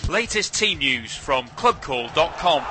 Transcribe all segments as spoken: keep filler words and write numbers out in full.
Latest team news from club call dot com.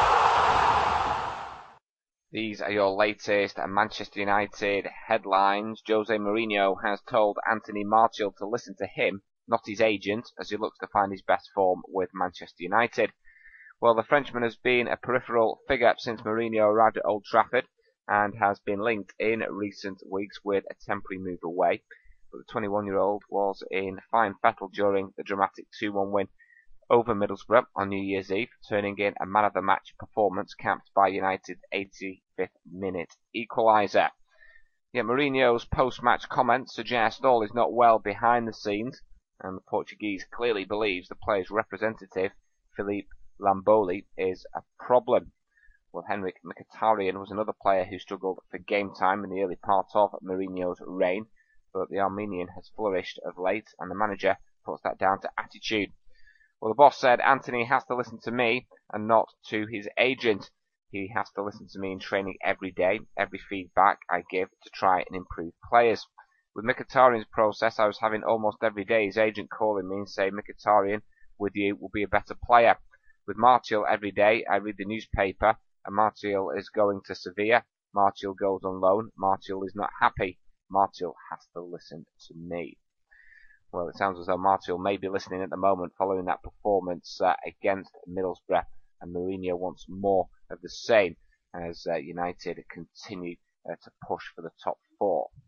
These are your latest Manchester United headlines. Jose Mourinho has told Anthony Martial to listen to him, not his agent, as he looks to find his best form with Manchester United. Well, the Frenchman has been a peripheral figure since Mourinho arrived at Old Trafford and has been linked in recent weeks with a temporary move away. But the twenty-one-year-old was in fine fettle during the dramatic two one win over Middlesbrough on New Year's Eve, turning in a man-of-the-match performance capped by United's eighty-fifth minute equaliser. Yet Mourinho's post-match comments suggest all is not well behind the scenes, and the Portuguese clearly believes the player's representative, Philippe Lamboli, is a problem. Well, Henrik Mkhitaryan was another player who struggled for game time in the early part of Mourinho's reign, but the Armenian has flourished of late, and the manager puts that down to attitude. Well, the boss said Anthony has to listen to me and not to his agent. He has to listen to me in training every day, every feedback I give to try and improve players. With Mkhitaryan's process, I was having almost every day his agent calling me and saying, Mkhitaryan, with you, will be a better player. With Martial every day, I read the newspaper, and Martial is going to Sevilla. Martial goes on loan. Martial is not happy. Martial has to listen to me. Well, it sounds as though Martial may be listening at the moment following that performance uh, against Middlesbrough, and Mourinho wants more of the same as uh, United continue uh, to push for the top four.